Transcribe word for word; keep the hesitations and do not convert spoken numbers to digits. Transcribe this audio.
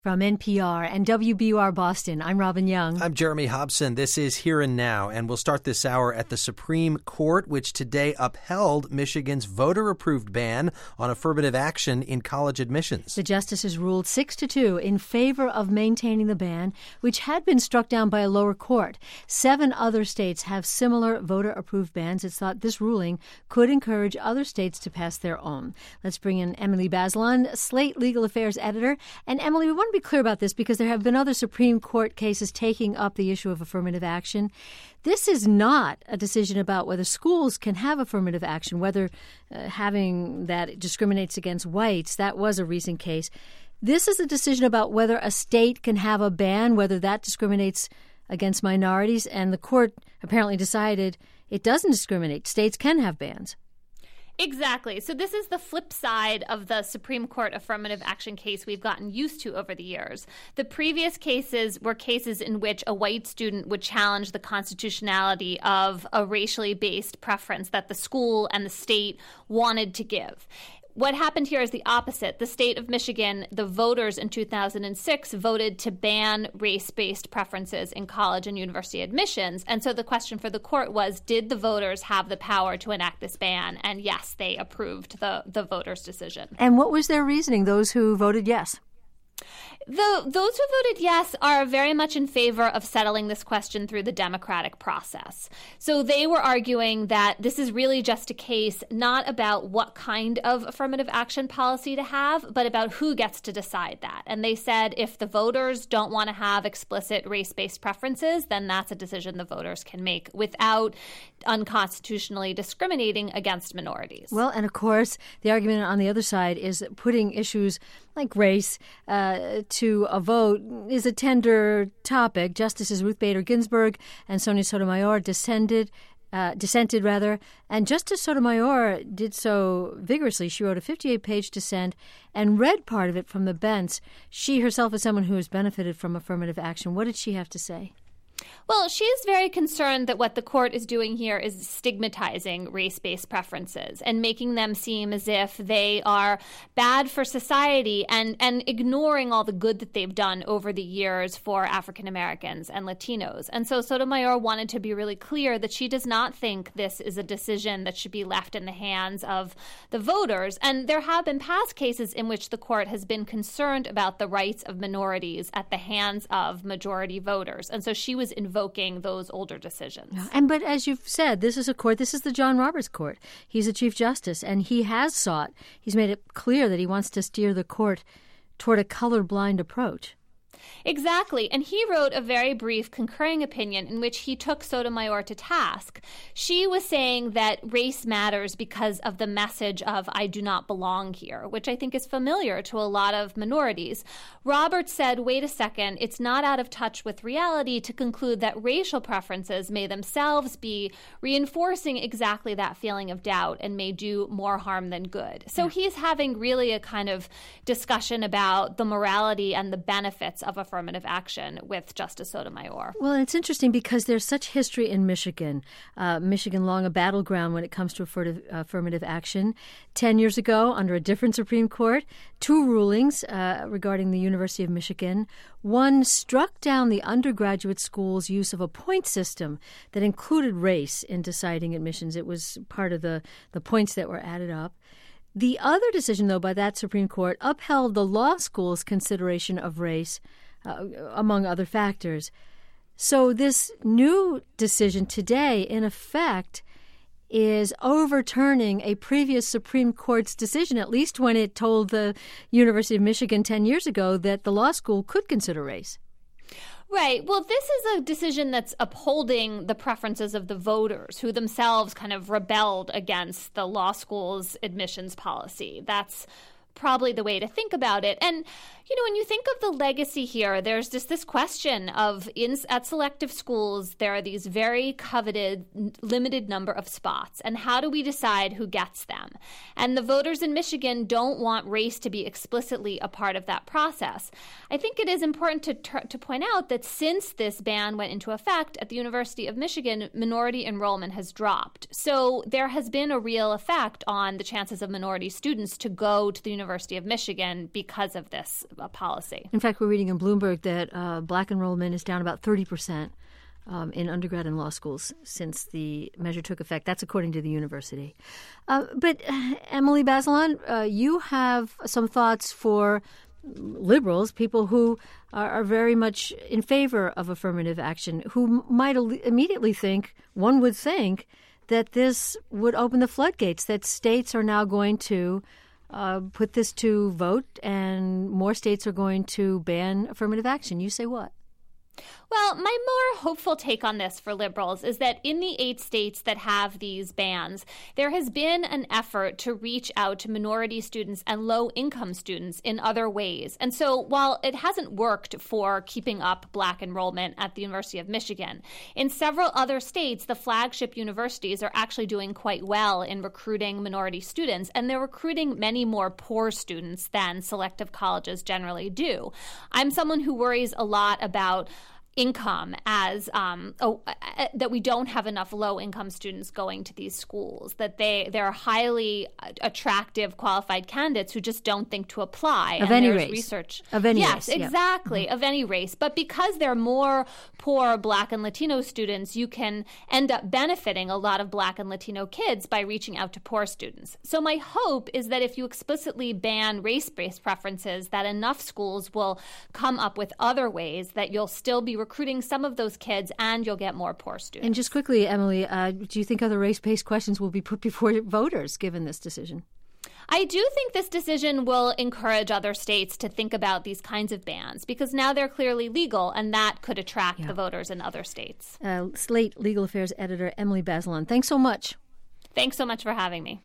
From N P R and W B U R Boston, I'm Robin Young. I'm Jeremy Hobson. This is Here and Now, and we'll start this hour at the Supreme Court, which today upheld Michigan's voter-approved ban on affirmative action in college admissions. The justices ruled six to two in favor of maintaining the ban, which had been struck down by a lower court. Seven other states have similar voter-approved bans. It's thought this ruling could encourage other states to pass their own. Let's bring in Emily Bazelon, Slate Legal Affairs editor. And Emily, we want to be clear about this because there have been other Supreme Court cases taking up the issue of affirmative action. This is not a decision about whether schools can have affirmative action, whether uh, having that discriminates against whites. That was a recent case. This is a decision about whether a state can have a ban, whether that discriminates against minorities. And the court apparently decided it doesn't discriminate. States can have bans. Exactly. So this is the flip side of the Supreme Court affirmative action case we've gotten used to over the years. The previous cases were cases in which a white student would challenge the constitutionality of a racially based preference that the school and the state wanted to give. What happened here is the opposite. The state of Michigan, the voters in two thousand six voted to ban race-based preferences in college and university admissions. And so the question for the court was, did the voters have the power to enact this ban? And yes, they approved the, the voters' decision. And what was their reasoning, those who voted yes? The, those who voted yes are very much in favor of settling this question through the democratic process. So they were arguing that this is really just a case not about what kind of affirmative action policy to have, but about who gets to decide that. And they said if the voters don't want to have explicit race-based preferences, then that's a decision the voters can make without unconstitutionally discriminating against minorities. Well, and of course, the argument on the other side is that putting issues like race uh, to a vote is a tender topic. Justices Ruth Bader Ginsburg and Sonia Sotomayor dissented, uh, dissented rather, and Justice Sotomayor did so vigorously. She wrote a fifty-eight page dissent and read part of it from the bench. She herself is someone who has benefited from affirmative action. What did she have to say? Well, she is very concerned that what the court is doing here is stigmatizing race-based preferences and making them seem as if they are bad for society and, and ignoring all the good that they've done over the years for African Americans and Latinos. And so Sotomayor wanted to be really clear that she does not think this is a decision that should be left in the hands of the voters. And there have been past cases in which the court has been concerned about the rights of minorities at the hands of majority voters. And so she was invoking those older decisions. And but as you've said, this is a court, this is the John Roberts court. He's a Chief Justice, and he has sought, he's made it clear that he wants to steer the court toward a colorblind approach. Exactly. And he wrote a very brief concurring opinion in which he took Sotomayor to task. She was saying that race matters because of the message of I do not belong here, which I think is familiar to a lot of minorities. Roberts said, wait a second, it's not out of touch with reality to conclude that racial preferences may themselves be reinforcing exactly that feeling of doubt and may do more harm than good. So yeah. He's having really a kind of discussion about the morality and the benefits of affirmative action with Justice Sotomayor. Well, it's interesting because there's such history in Michigan. Uh, Michigan long a battleground when it comes to affirmative, affirmative action. Ten years ago, under a different Supreme Court, two rulings uh, regarding the University of Michigan. One struck down the undergraduate school's use of a point system that included race in deciding admissions. It was part of the, the points that were added up. The other decision, though, by that Supreme Court upheld the law school's consideration of race, uh, among other factors. So this new decision today, in effect, is overturning a previous Supreme Court's decision, at least when it told the University of Michigan ten years ago that the law school could consider race. Right. Well, this is a decision that's upholding the preferences of the voters who themselves kind of rebelled against the law school's admissions policy. That's probably the way to think about it. And, you know, when you think of the legacy here, there's just this question of in, at selective schools, there are these very coveted, limited number of spots. And how do we decide who gets them? And the voters in Michigan don't want race to be explicitly a part of that process. I think it is important to, tr- to point out that since this ban went into effect at the University of Michigan, minority enrollment has dropped. So there has been a real effect on the chances of minority students to go to the University of Michigan because of this uh, policy. In fact, we're reading in Bloomberg that uh, black enrollment is down about thirty percent um, in undergrad and law schools since the measure took effect. That's according to the university. Uh, but uh, Emily Bazelon, uh, you have some thoughts for liberals, people who are, are very much in favor of affirmative action, who might al- immediately think, one would think, that this would open the floodgates, that states are now going to uh, put this to vote and more states are going to ban affirmative action. You say what? Well, my more hopeful take on this for liberals is that in the eight states that have these bans, there has been an effort to reach out to minority students and low-income students in other ways. And so while it hasn't worked for keeping up black enrollment at the University of Michigan, in several other states, the flagship universities are actually doing quite well in recruiting minority students, and they're recruiting many more poor students than selective colleges generally do. I'm someone who worries a lot about income as um, oh, uh, that we don't have enough low-income students going to these schools, that they they're highly attractive, qualified candidates who just don't think to apply. Of and any there's race. Research. Of any yes, race. exactly, Yeah. of any race. But because they're more poor Black and Latino students, you can end up benefiting a lot of Black and Latino kids by reaching out to poor students. So my hope is that if you explicitly ban race-based preferences, that enough schools will come up with other ways that you'll still be recruiting some of those kids and you'll get more poor students. And just quickly, Emily, uh, do you think other race-based questions will be put before voters given this decision? I do think this decision will encourage other states to think about these kinds of bans because now they're clearly legal and that could attract yeah. the voters in other states. Uh, Slate Legal Affairs editor Emily Bazelon, thanks so much. Thanks so much for having me.